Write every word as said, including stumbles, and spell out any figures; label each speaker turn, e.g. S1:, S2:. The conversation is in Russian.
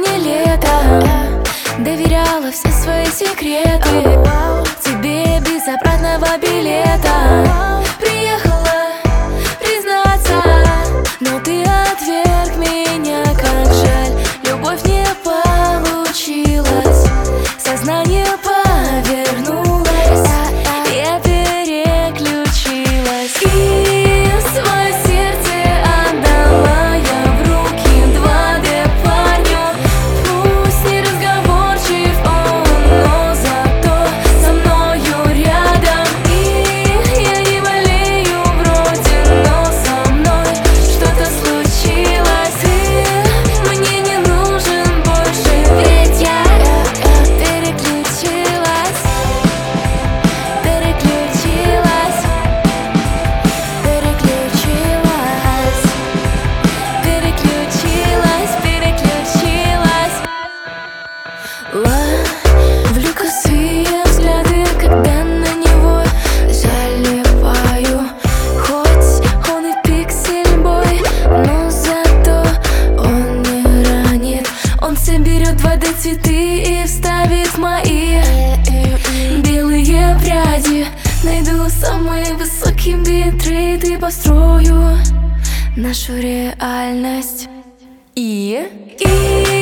S1: мне лето. Доверяла все свои секреты тебе без обратного билета. Приехала признаться, но ты отверг меня, как жаль. Любовь не получилась, сознание повернулось, я переключилась и свое сердце отдала я в руки два дэ парню. Пусть не разговорчив он, но зато со мною рядом. И я не болею вроде, но со мной что-то случилось. И мне не нужен больше, ведь я переключилась, переключилась, переключилась, переключилась, переключилась. Ловлю косые взгляды, когда на него залипаю. Хоть он и пиксель-бой, но зато он не ранит. Он соберет два дэ цветы и вставит в мои белые пряди. Найду самый высокий битрейт и построю нашу реальность. И, и